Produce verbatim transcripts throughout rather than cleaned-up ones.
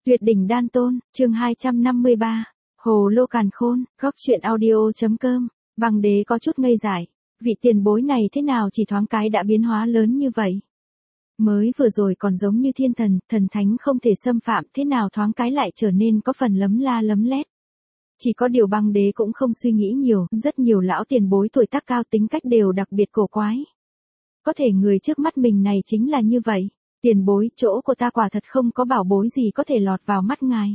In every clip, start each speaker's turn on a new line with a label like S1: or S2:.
S1: Tuyệt đỉnh đan tôn, chương hai trăm năm mươi ba. Hồ lô càn khôn, góc truyện audio.com. Băng đế có chút ngây dại. Vị tiền bối này thế nào chỉ thoáng cái đã biến hóa lớn như vậy? Mới vừa rồi còn giống như thiên thần, thần thánh không thể xâm phạm, thế nào thoáng cái lại trở nên có phần lấm la lấm lét. Chỉ có điều băng đế cũng không suy nghĩ nhiều, rất nhiều lão tiền bối tuổi tác cao tính cách đều đặc biệt cổ quái. Có thể người trước mắt mình này chính là như vậy. Tiền bối, chỗ của ta quả thật không có bảo bối gì có thể lọt vào mắt ngài.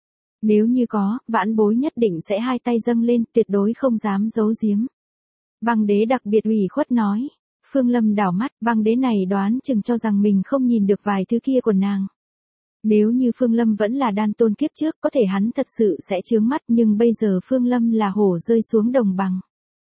S1: Nếu như có, vãn bối nhất định sẽ hai tay dâng lên, tuyệt đối không dám giấu giếm. Băng đế đặc biệt ủy khuất nói. Phương Lâm đảo mắt, băng đế này đoán chừng cho rằng mình không nhìn được vài thứ kia của nàng. Nếu như Phương Lâm vẫn là đan tôn kiếp trước, có thể hắn thật sự sẽ chướng mắt, nhưng bây giờ Phương Lâm là hổ rơi xuống đồng bằng.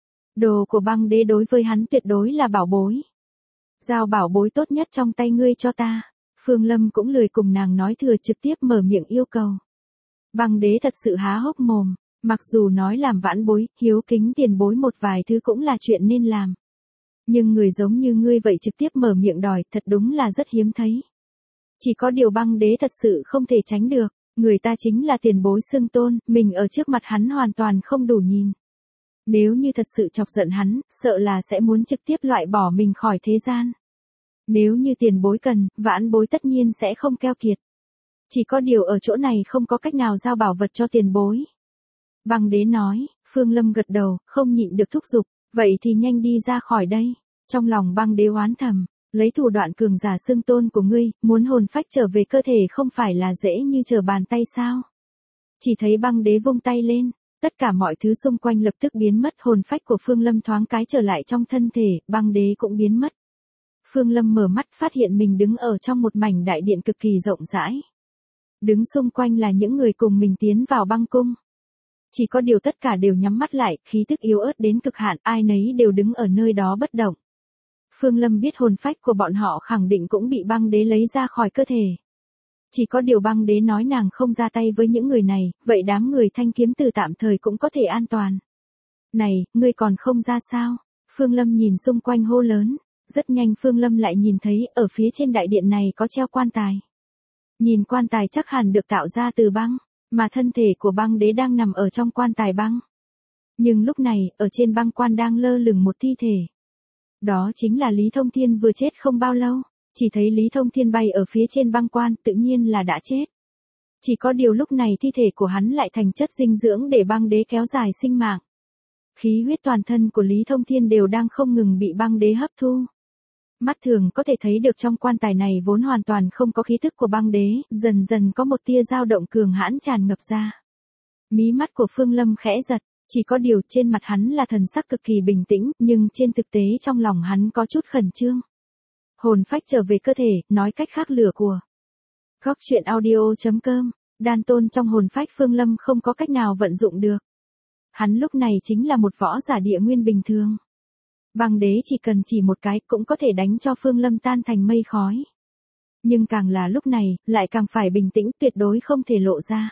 S1: Đồ của băng đế đối với hắn tuyệt đối là bảo bối. Giao bảo bối tốt nhất trong tay ngươi cho ta. Phương Lâm cũng lười cùng nàng nói thừa, trực tiếp mở miệng yêu cầu. Băng đế thật sự há hốc mồm, mặc dù nói làm vãn bối, hiếu kính tiền bối một vài thứ cũng là chuyện nên làm. Nhưng người giống như ngươi vậy trực tiếp mở miệng đòi, thật đúng là rất hiếm thấy. Chỉ có điều băng đế thật sự không thể tránh được, người ta chính là tiền bối xưng tôn, mình ở trước mặt hắn hoàn toàn không đủ nhìn. Nếu như thật sự chọc giận hắn, sợ là sẽ muốn trực tiếp loại bỏ mình khỏi thế gian. Nếu như tiền bối cần, vãn bối tất nhiên sẽ không keo kiệt. Chỉ có điều ở chỗ này không có cách nào giao bảo vật cho tiền bối. Băng đế nói. Phương Lâm gật đầu, không nhịn được thúc giục, vậy thì nhanh đi ra khỏi đây. Trong lòng băng đế oán thầm, lấy thủ đoạn cường giả xưng tôn của ngươi, muốn hồn phách trở về cơ thể không phải là dễ như trở bàn tay sao. Chỉ thấy băng đế vung tay lên. Tất cả mọi thứ xung quanh lập tức biến mất, hồn phách của Phương Lâm thoáng cái trở lại trong thân thể, băng đế cũng biến mất. Phương Lâm mở mắt phát hiện mình đứng ở trong một mảnh đại điện cực kỳ rộng rãi. Đứng xung quanh là những người cùng mình tiến vào băng cung. Chỉ có điều tất cả đều nhắm mắt lại, khí tức yếu ớt đến cực hạn, ai nấy đều đứng ở nơi đó bất động. Phương Lâm biết hồn phách của bọn họ khẳng định cũng bị băng đế lấy ra khỏi cơ thể. Chỉ có điều băng đế nói nàng không ra tay với những người này, vậy đám người thanh kiếm từ tạm thời cũng có thể an toàn. Này, ngươi còn không ra sao? Phương Lâm nhìn xung quanh hô lớn. Rất nhanh Phương Lâm lại nhìn thấy, ở phía trên đại điện này có treo quan tài. Nhìn quan tài chắc hẳn được tạo ra từ băng, mà thân thể của băng đế đang nằm ở trong quan tài băng. Nhưng lúc này, ở trên băng quan đang lơ lửng một thi thể. Đó chính là Lý Thông Thiên vừa chết không bao lâu. Chỉ thấy Lý Thông Thiên bay ở phía trên băng quan, tự nhiên là đã chết. Chỉ có điều lúc này thi thể của hắn lại thành chất dinh dưỡng để băng đế kéo dài sinh mạng. Khí huyết toàn thân của Lý Thông Thiên đều đang không ngừng bị băng đế hấp thu. Mắt thường có thể thấy được trong quan tài này vốn hoàn toàn không có khí tức của băng đế, dần dần có một tia dao động cường hãn tràn ngập ra. Mí mắt của Phương Lâm khẽ giật, chỉ có điều trên mặt hắn là thần sắc cực kỳ bình tĩnh, nhưng trên thực tế trong lòng hắn có chút khẩn trương. Hồn phách trở về cơ thể, nói cách khác lửa của. Góc truyện audio.com, đan tôn trong hồn phách Phương Lâm không có cách nào vận dụng được. Hắn lúc này chính là một võ giả địa nguyên bình thường. Băng đế chỉ cần chỉ một cái cũng có thể đánh cho Phương Lâm tan thành mây khói. Nhưng càng là lúc này, lại càng phải bình tĩnh, tuyệt đối không thể lộ ra.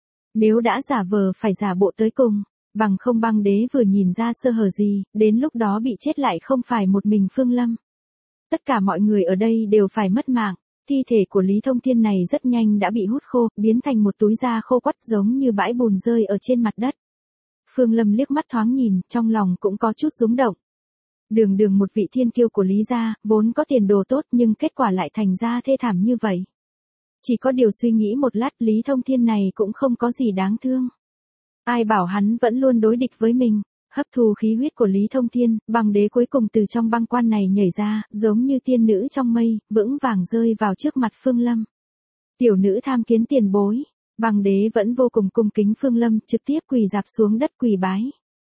S1: Nếu đã giả vờ phải giả bộ tới cùng, bằng không băng đế vừa nhìn ra sơ hở gì, đến lúc đó bị chết lại không phải một mình Phương Lâm. Tất cả mọi người ở đây đều phải mất mạng. Thi thể của Lý Thông Thiên này rất nhanh đã bị hút khô, biến thành một túi da khô quắt giống như bãi bùn rơi ở trên mặt đất. Phương Lâm liếc mắt thoáng nhìn, trong lòng cũng có chút rúng động. Đường đường một vị thiên kiêu của Lý gia, vốn có tiền đồ tốt nhưng kết quả lại thành ra thê thảm như vậy. Chỉ có điều suy nghĩ một lát, Lý Thông Thiên này cũng không có gì đáng thương. Ai bảo hắn vẫn luôn đối địch với mình. Hấp thu khí huyết của Lý Thông Thiên, băng đế cuối cùng từ trong băng quan này nhảy ra, giống như tiên nữ trong mây, vững vàng rơi vào trước mặt Phương Lâm. Tiểu nữ tham kiến tiền bối, băng đế vẫn vô cùng cung kính Phương Lâm, trực tiếp quỳ dạp xuống đất quỳ bái.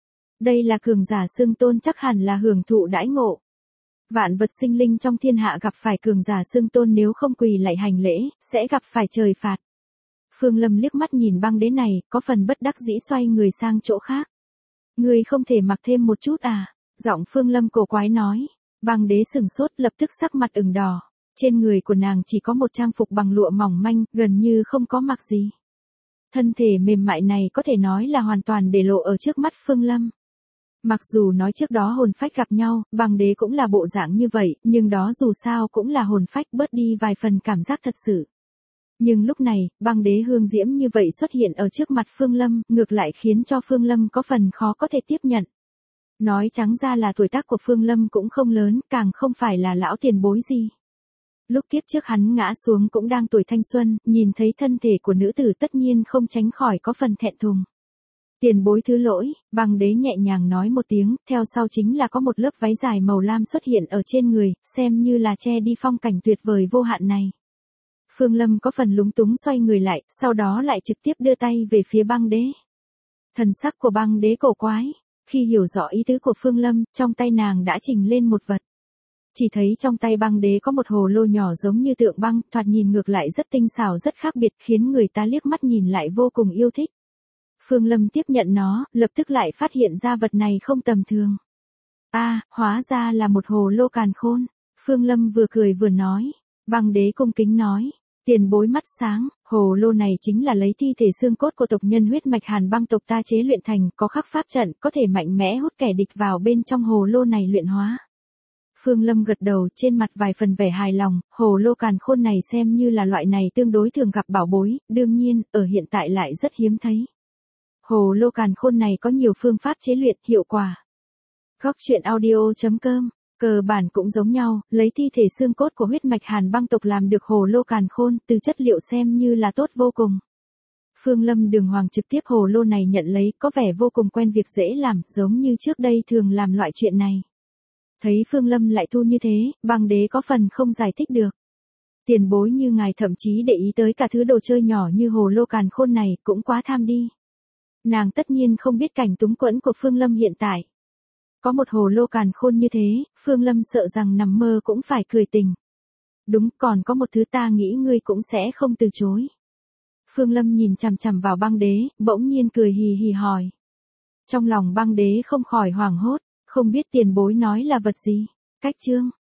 S1: Đây là cường giả xưng tôn chắc hẳn là hưởng thụ đãi ngộ. Vạn vật sinh linh trong thiên hạ gặp phải cường giả xưng tôn nếu không quỳ lại hành lễ, sẽ gặp phải trời phạt. Phương Lâm liếc mắt nhìn băng đế này, có phần bất đắc dĩ xoay người sang chỗ khác. Ngươi không thể mặc thêm một chút à? Giọng Phương Lâm cổ quái nói. Băng đế sừng sốt lập tức sắc mặt ửng đỏ. Trên người của nàng chỉ có một trang phục bằng lụa mỏng manh, gần như không có mặc gì. Thân thể mềm mại này có thể nói là hoàn toàn để lộ ở trước mắt Phương Lâm. Mặc dù nói trước đó hồn phách gặp nhau, băng đế cũng là bộ dạng như vậy, nhưng đó dù sao cũng là hồn phách bớt đi vài phần cảm giác thật sự. Nhưng lúc này, băng đế hương diễm như vậy xuất hiện ở trước mặt Phương Lâm, ngược lại khiến cho Phương Lâm có phần khó có thể tiếp nhận. Nói trắng ra là tuổi tác của Phương Lâm cũng không lớn, càng không phải là lão tiền bối gì. Lúc kiếp trước hắn ngã xuống cũng đang tuổi thanh xuân, nhìn thấy thân thể của nữ tử tất nhiên không tránh khỏi có phần thẹn thùng. Tiền bối thứ lỗi, băng đế nhẹ nhàng nói một tiếng, theo sau chính là có một lớp váy dài màu lam xuất hiện ở trên người, xem như là che đi phong cảnh tuyệt vời vô hạn này. Phương Lâm có phần lúng túng xoay người lại, sau đó lại trực tiếp đưa tay về phía băng đế. Thần sắc của băng đế cổ quái, khi hiểu rõ ý tứ của Phương Lâm, trong tay nàng đã trình lên một vật. Chỉ thấy trong tay băng đế có một hồ lô nhỏ giống như tượng băng, thoạt nhìn ngược lại rất tinh xảo rất khác biệt, khiến người ta liếc mắt nhìn lại vô cùng yêu thích. Phương Lâm tiếp nhận nó, lập tức lại phát hiện ra vật này không tầm thường. A, à, hóa ra là một hồ lô càn khôn. Phương Lâm vừa cười vừa nói. Băng đế cung kính nói. Tiền bối mắt sáng, hồ lô này chính là lấy thi thể xương cốt của tộc nhân huyết mạch Hàn Băng tộc ta chế luyện thành, có khắc pháp trận, có thể mạnh mẽ hút kẻ địch vào bên trong hồ lô này luyện hóa. Phương Lâm gật đầu, trên mặt vài phần vẻ hài lòng, hồ lô càn khôn này xem như là loại này tương đối thường gặp bảo bối, đương nhiên, ở hiện tại lại rất hiếm thấy. Hồ lô càn khôn này có nhiều phương pháp chế luyện, hiệu quả. Góc truyện audio chấm com, cơ bản cũng giống nhau, lấy thi thể xương cốt của huyết mạch Hàn Băng tộc làm được hồ lô càn khôn, từ chất liệu xem như là tốt vô cùng. Phương Lâm đường hoàng trực tiếp hồ lô này nhận lấy, có vẻ vô cùng quen việc dễ làm, giống như trước đây thường làm loại chuyện này. Thấy Phương Lâm lại thu như thế, băng đế có phần không giải thích được. Tiền bối như ngài thậm chí để ý tới cả thứ đồ chơi nhỏ như hồ lô càn khôn này, cũng quá tham đi. Nàng tất nhiên không biết cảnh túng quẫn của Phương Lâm hiện tại. Có một hồ lô càn khôn như thế, Phương Lâm sợ rằng nằm mơ cũng phải cười tình. Đúng, còn có một thứ ta nghĩ ngươi cũng sẽ không từ chối. Phương Lâm nhìn chằm chằm vào băng đế, bỗng nhiên cười hì hì hỏi. Trong lòng băng đế không khỏi hoảng hốt, không biết tiền bối nói là vật gì. Cách chương